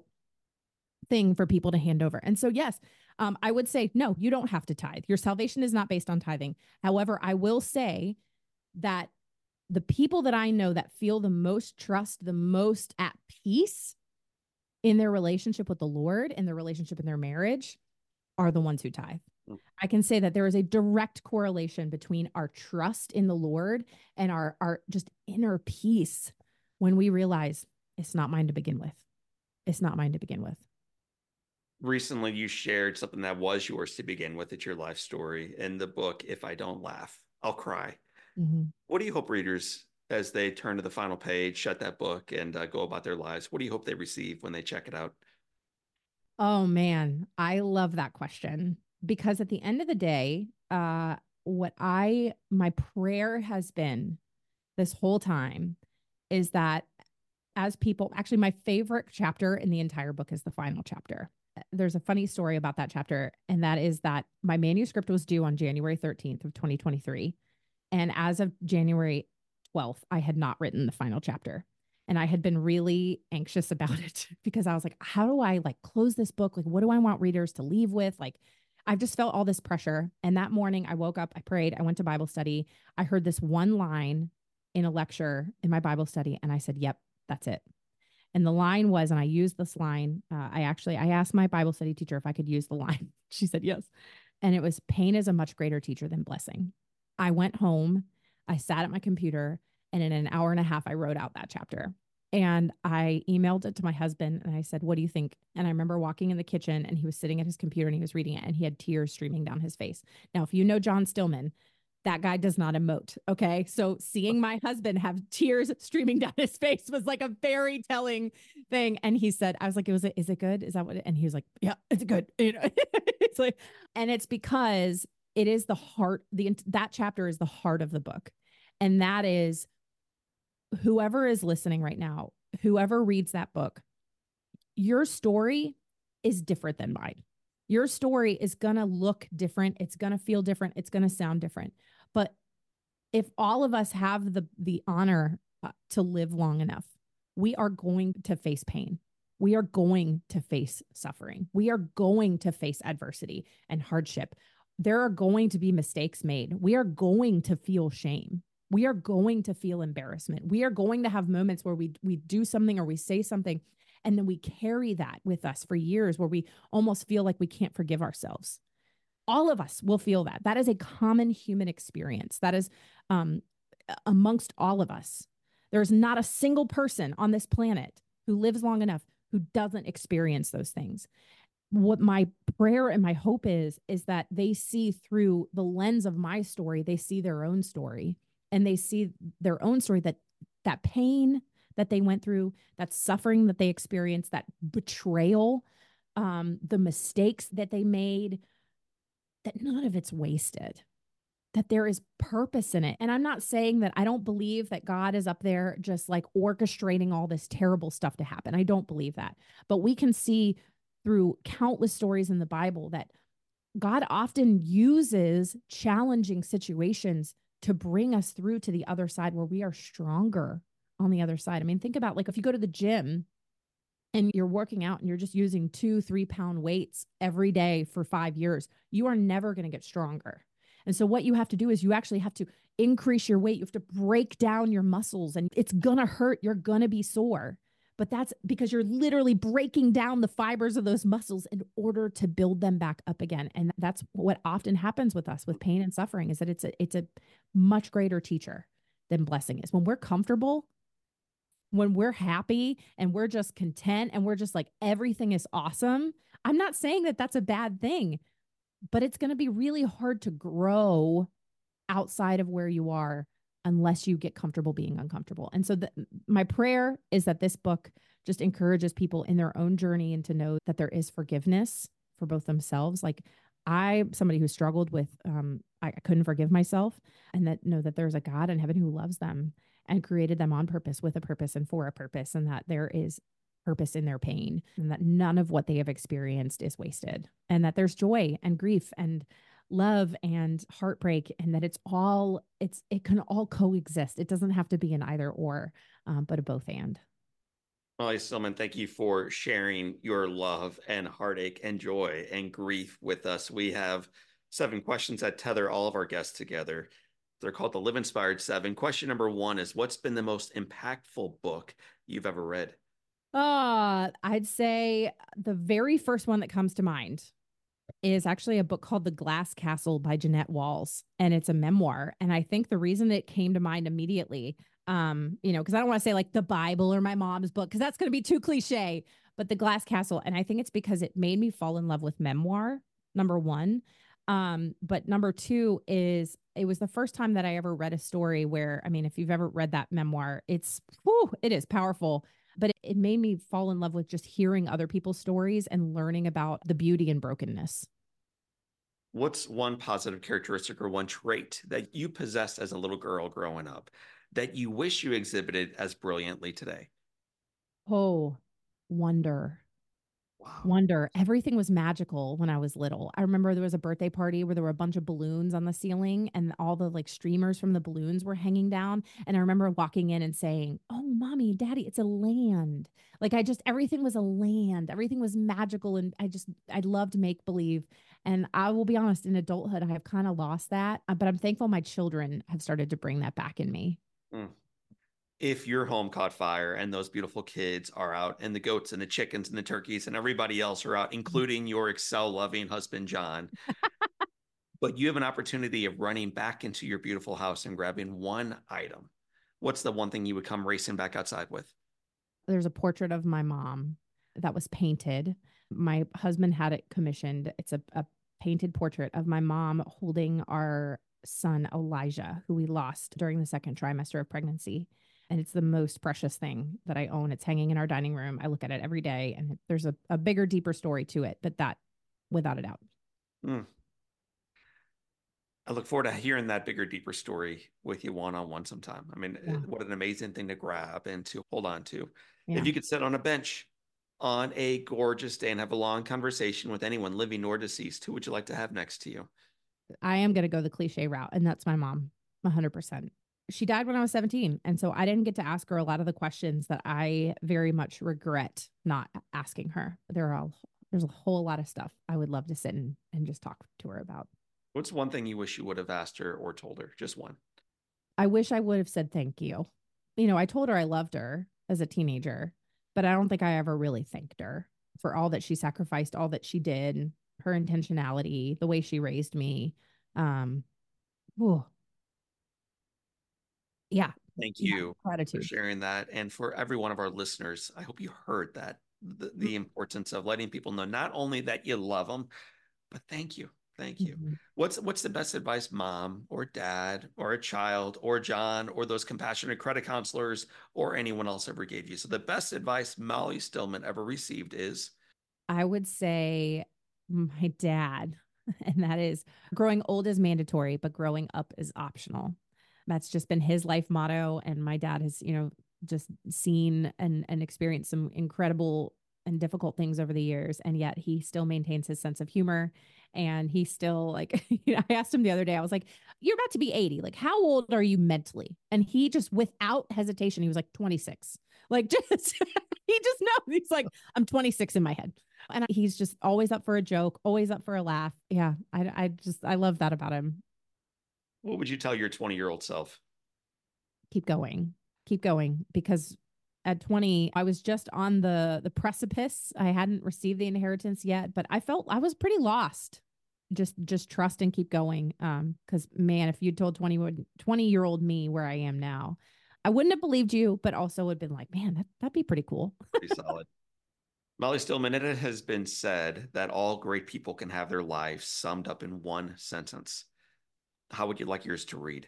thing for people to hand over. And so, yes, I would say, no, you don't have to tithe. Your salvation is not based on tithing. However, I will say that the people that I know that feel the most trust, the most at peace in their relationship with the Lord, in their relationship in their marriage, are the ones who tithe. I can say that there is a direct correlation between our trust in the Lord and our just inner peace when we realize it's not mine to begin with. It's not mine to begin with. Recently, you shared something that was yours to begin with. It's your life story in the book. If I don't laugh, I'll cry. Mm-hmm. What do you hope readers, as they turn to the final page, shut that book and go about their lives, what do you hope they receive when they check it out? Oh, man, I love that question, because at the end of the day, my prayer has been this whole time is that as people, actually, my favorite chapter in the entire book is the final chapter. There's a funny story about that chapter, and that is that my manuscript was due on January 13th of 2023. And as of January 12th, I had not written the final chapter. And I had been really anxious about it because I was like, how do I close this book? What do I want readers to leave with? I've just felt all this pressure. And that morning I woke up, I prayed, I went to Bible study. I heard this one line in a lecture in my Bible study, and I said, yep, that's it. And the line was, and I used this line. I asked my Bible study teacher if I could use the line. She said yes. And it was pain is a much greater teacher than blessing. I went home, I sat at my computer, and in an hour and a half, I wrote out that chapter. And I emailed it to my husband and I said, "What do you think?" And I remember walking in the kitchen and he was sitting at his computer and he was reading it and he had tears streaming down his face. Now, if you know John Stillman, that guy does not emote. Okay. So seeing my husband have tears streaming down his face was like a very telling thing. And he said, I was like, is it good? Is that what and he was like, yeah, it's good. You know, it's like, and it's because it is the heart, that chapter is the heart of the book. And that is whoever is listening right now, whoever reads that book, your story is different than mine. Your story is going to look different. It's going to feel different. It's going to sound different. But if all of us have the honor to live long enough, we are going to face pain. We are going to face suffering. We are going to face adversity and hardship. There are going to be mistakes made. We are going to feel shame. We are going to feel embarrassment. We are going to have moments where we do something or we say something, and then we carry that with us for years where we almost feel like we can't forgive ourselves. All of us will feel that. That is a common human experience. That is amongst all of us. There's not a single person on this planet who lives long enough who doesn't experience those things. What my prayer and my hope is that they see through the lens of my story, they see their own story. And they see their own story, that pain that they went through, that suffering that they experienced, that betrayal, the mistakes that they made, that none of it's wasted, that there is purpose in it. And I'm not saying that I don't believe that God is up there just like orchestrating all this terrible stuff to happen. I don't believe that. But we can see through countless stories in the Bible that God often uses challenging situations to bring us through to the other side where we are stronger on the other side. I mean, think about like if you go to the gym and you're working out and you're just using 2-3 pound weights every day for 5 years, you are never going to get stronger. And so what you have to do is you actually have to increase your weight. You have to break down your muscles and it's going to hurt. You're going to be sore. But that's because you're literally breaking down the fibers of those muscles in order to build them back up again. And that's what often happens with us with pain and suffering, is that it's a much greater teacher than blessing is. When we're comfortable, when we're happy and we're just content and we're just like, everything is awesome. I'm not saying that that's a bad thing, but it's going to be really hard to grow outside of where you are unless you get comfortable being uncomfortable. And so my prayer is that this book just encourages people in their own journey and to know that there is forgiveness for both themselves. Like I'm somebody who struggled with, I couldn't forgive myself, and that know that there's a God in heaven who loves them and created them on purpose, with a purpose and for a purpose, and that there is purpose in their pain, and that none of what they have experienced is wasted, and that there's joy and grief and love and heartbreak, and that it can all coexist. It doesn't have to be an either or, but a both and. Molly Stillman, thank you for sharing your love and heartache and joy and grief with us. We have 7 questions that tether all of our guests together. They're called the Live Inspired 7. Question number 1 is, what's been the most impactful book you've ever read? I'd say the very first one that comes to mind is actually a book called The Glass Castle by Jeanette Walls. And it's a memoir. And I think the reason it came to mind immediately, because I don't want to say like the Bible or my mom's book, because that's going to be too cliche, but The Glass Castle. And I think it's because it made me fall in love with memoir, number one. But number 2 is it was the first time that I ever read a story where, I mean, if you've ever read that memoir, it is powerful. But it made me fall in love with just hearing other people's stories and learning about the beauty in brokenness. What's one positive characteristic or one trait that you possessed as a little girl growing up that you wish you exhibited as brilliantly today? Oh, wonder. Wow. Wonder. Everything was magical when I was little. I remember there was a birthday party where there were a bunch of balloons on the ceiling and all the like streamers from the balloons were hanging down. And I remember walking in and saying, "Oh, mommy, daddy, it's a land." Like everything was a land. Everything was magical. And I loved make believe. And I will be honest, in adulthood, I have kind of lost that, but I'm thankful my children have started to bring that back in me. Mm. If your home caught fire and those beautiful kids are out and the goats and the chickens and the turkeys and everybody else are out, including your Excel loving husband, John, but you have an opportunity of running back into your beautiful house and grabbing one item. What's the one thing you would come racing back outside with? There's a portrait of my mom that was painted. My husband had it commissioned. It's a painted portrait of my mom holding our son, Elijah, who we lost during the second trimester of pregnancy. And it's the most precious thing that I own. It's hanging in our dining room. I look at it every day, and there's a bigger, deeper story to it, but that, without a doubt. I look forward to hearing that bigger, deeper story with you one-on-one sometime. I mean, what an amazing thing to grab and to hold on to. Yeah. If you could sit on a bench on a gorgeous day and have a long conversation with anyone, living or deceased, who would you like to have next to you? I am going to go the cliche route, and that's my mom, 100%. She died when I was 17, and so I didn't get to ask her a lot of the questions that I very much regret not asking her. There's a whole lot of stuff I would love to sit and just talk to her about. What's one thing you wish you would have asked her or told her? Just one. I wish I would have said thank you. I told her I loved her as a teenager, but I don't think I ever really thanked her for all that she sacrificed, all that she did, her intentionality, the way she raised me. Yeah. Thank you for sharing that. And for every one of our listeners, I hope you heard that, the importance of letting people know not only that you love them, but thank you. Thank you. Mm-hmm. What's the best advice mom or dad or a child or John or those compassionate credit counselors or anyone else ever gave you? So the best advice Molly Stillman ever received is? I would say my dad, and that is growing old is mandatory, but growing up is optional. That's just been his life motto. And my dad has, just seen and experienced some incredible and difficult things over the years. And yet he still maintains his sense of humor. And he still I asked him the other day, I was like, you're about to be 80. Like, how old are you mentally? And he just, without hesitation, he was like 26. Like, he just knows. He's like, I'm 26 in my head. And he's just always up for a joke, always up for a laugh. Yeah. I love that about him. What would you tell your 20-year-old self? Keep going, because at 20, I was just on the precipice. I hadn't received the inheritance yet, but I felt I was pretty lost. Just trust and keep going. Because man, if you'd told 20-year-old me where I am now, I wouldn't have believed you, but also would have been like, man, that'd be pretty cool. Pretty solid. Molly Stillman, it has been said that all great people can have their lives summed up in one sentence. How would you like yours to read?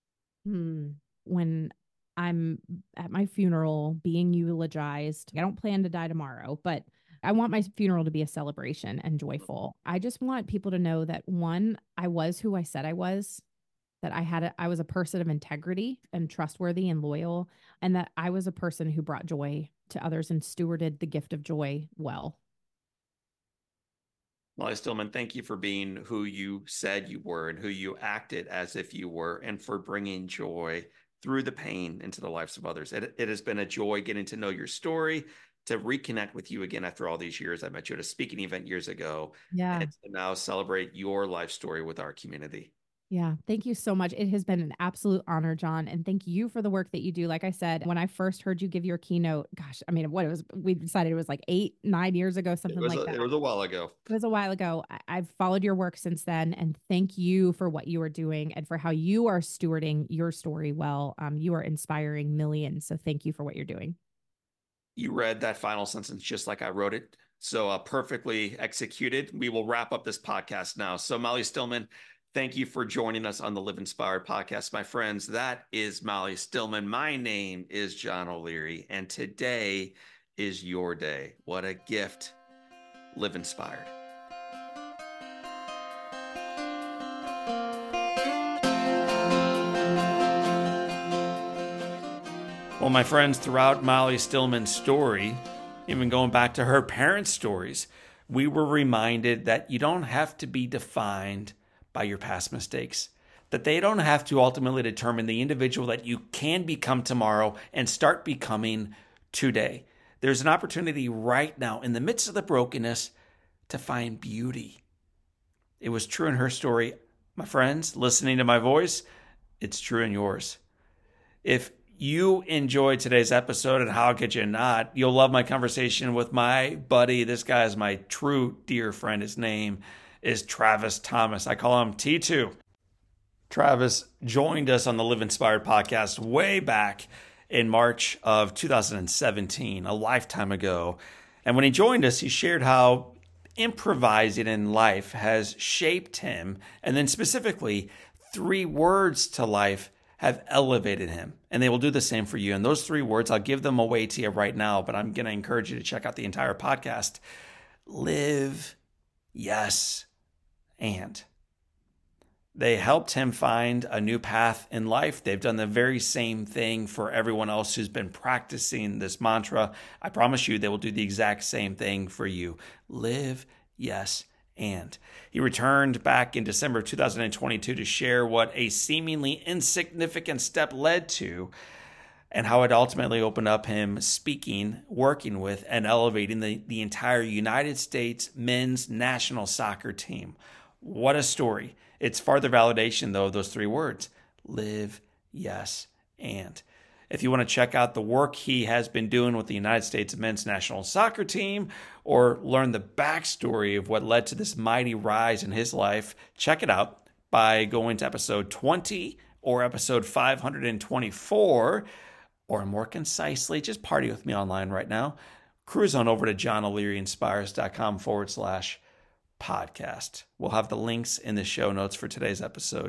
When I'm at my funeral being eulogized, I don't plan to die tomorrow, but I want my funeral to be a celebration and joyful. I just want people to know that, one, I was who I said I was, that I was a person of integrity and trustworthy and loyal, and that I was a person who brought joy to others and stewarded the gift of joy well. Molly Stillman, thank you for being who you said you were and who you acted as if you were, and for bringing joy through the pain into the lives of others. It has been a joy getting to know your story, to reconnect with you again after all these years. I met you at a speaking event years ago. Yeah. And to now celebrate your life story with our community. Yeah. Thank you so much. It has been an absolute honor, John. And thank you for the work that you do. Like I said, when I first heard you give your keynote, gosh, I mean, we decided it was like 8-9 years ago, something like that. It was a while ago. It was a while ago. I've followed your work since then. And thank you for what you are doing and for how you are stewarding your story well. You are inspiring millions. So thank you for what you're doing. You read that final sentence just like I wrote it. So perfectly executed. We will wrap up this podcast now. So Molly Stillman, thank you for joining us on the Live Inspired podcast, my friends. That is Molly Stillman. My name is John O'Leary, and today is your day. What a gift. Live inspired. Well, my friends, throughout Molly Stillman's story, even going back to her parents' stories, we were reminded that you don't have to be defined by your past mistakes, that they don't have to ultimately determine the individual that you can become tomorrow and start becoming today. There's an opportunity right now in the midst of the brokenness to find beauty. It was true in her story. My friends, listening to my voice, it's true in yours. If you enjoyed today's episode, and how could you not? You'll love my conversation with my buddy. This guy is my true dear friend. His name is Travis Thomas. I call him T2. Travis joined us on the Live Inspired podcast way back in March of 2017, a lifetime ago. And when he joined us, he shared how improvising in life has shaped him. And then specifically, 3 words to life have elevated him. And they will do the same for you. And those 3 words, I'll give them away to you right now, but I'm going to encourage you to check out the entire podcast. Live, yes, and. They helped him find a new path in life. They've done the very same thing for everyone else who's been practicing this mantra. I promise you they will do the exact same thing for you. Live, yes, and. He returned back in December 2022 to share what a seemingly insignificant step led to and how it ultimately opened up him speaking, working with, and elevating the entire United States men's national soccer team. What a story. It's farther validation, though, of those 3 words. Live, yes, and. If you want to check out the work he has been doing with the United States men's national soccer team or learn the backstory of what led to this mighty rise in his life, check it out by going to episode 20 or episode 524, or more concisely, just party with me online right now. Cruise on over to johnolearyinspires.com/podcast. We'll have the links in the show notes for today's episode,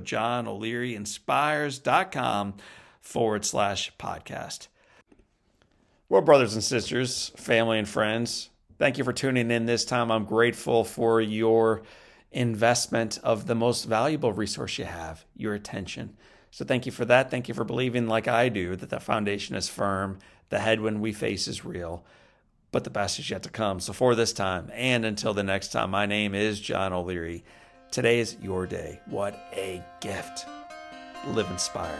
johnolearyinspires.com/podcast. Well, brothers and sisters, family and friends, thank you for tuning in this time. I'm grateful for your investment of the most valuable resource you have, your attention. So thank you for that. Thank you for believing, like I do, that the foundation is firm, the headwind we face is real, but the best is yet to come. So for this time and until the next time, my name is John O'Leary. Today is your day. What a gift. Live inspired.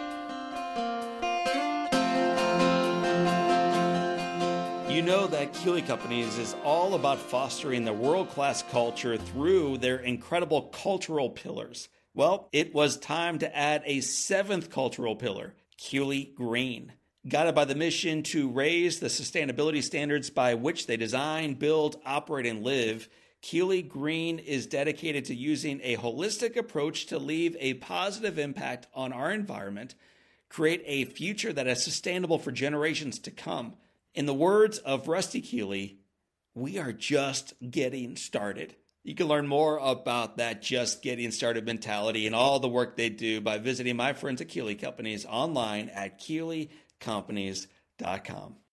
You know that Keeley Companies is all about fostering the world-class culture through their incredible cultural pillars. Well, it was time to add a 7th cultural pillar, Keeley Green. Guided by the mission to raise the sustainability standards by which they design, build, operate, and live, Keeley Green is dedicated to using a holistic approach to leave a positive impact on our environment, create a future that is sustainable for generations to come. In the words of Rusty Keeley, we are just getting started. You can learn more about that just getting started mentality and all the work they do by visiting my friends at Keeley Companies online at KeeleyCompanies.com.